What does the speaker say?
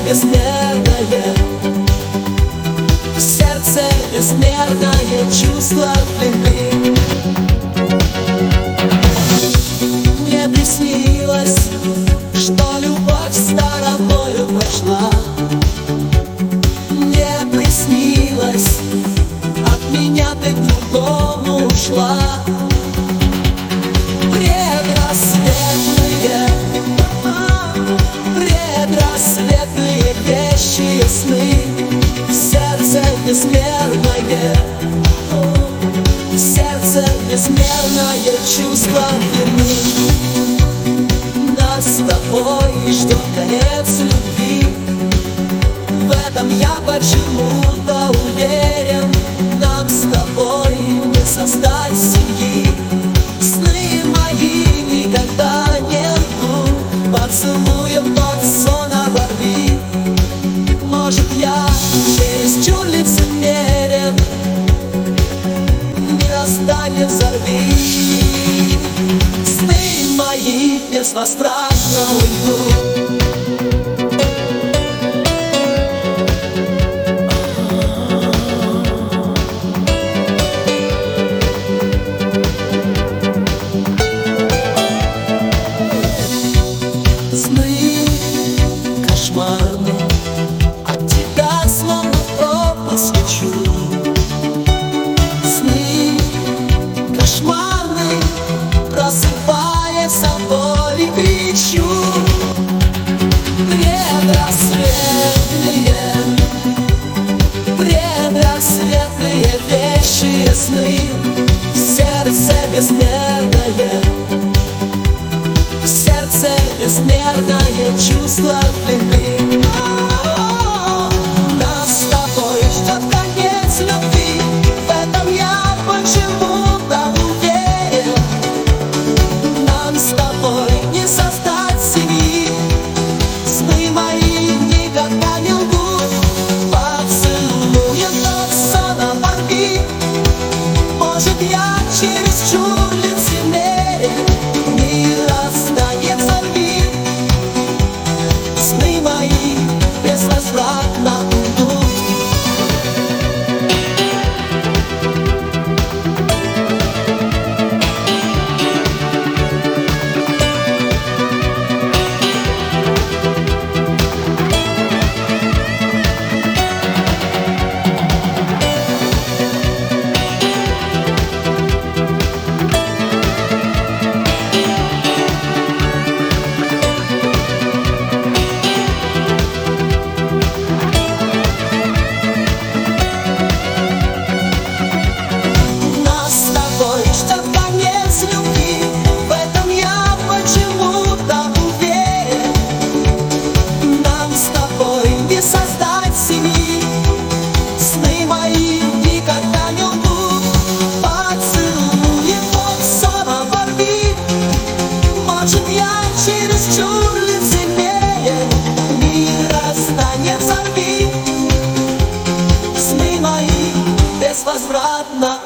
безмерное, в сердце безмерное чувство любви. Мне приснилось, что любовь с тобою пошла. Мне приснилось, от меня ты к другому ушла. Предрассветные вещи сны, сердце безмерное, сердце безмерное чувство вины. Нас с тобой ждет конец любви, в этом я почему-то уверен. Нам с тобой не создать семьи, сны мои никогда не лгут. Поцелуем тот сон оборви. Может, я чересчур лицемерен, мироздание взорви. Сны мои безвозвратно уйдут. Сны кошмарные, от тебя словно в пропасть лечу. Сны кошмарные, просыпаясь от боли кричу. Предрассветные вещи сны, сердце безмерное, сердце безмерное чувство любви. Нас с тобой ждет конец любви, в этом я почему-то уверен. Нам с тобой не создать семьи, сны мои никогда не лгут. Поцелуем тот сон оборви. Может, я чересчур лицемерен, мироздание взорви. Сны мои безвозвратно уйдут. Ждет конец любви, в этом я почему-то уверен. Нам с тобой не создать семьи, сны мои никогда не лгут. Поцелуем тот сон оборви. Может, я чересчур лицемерен, мироздание взорви. Сны мои безвозвратно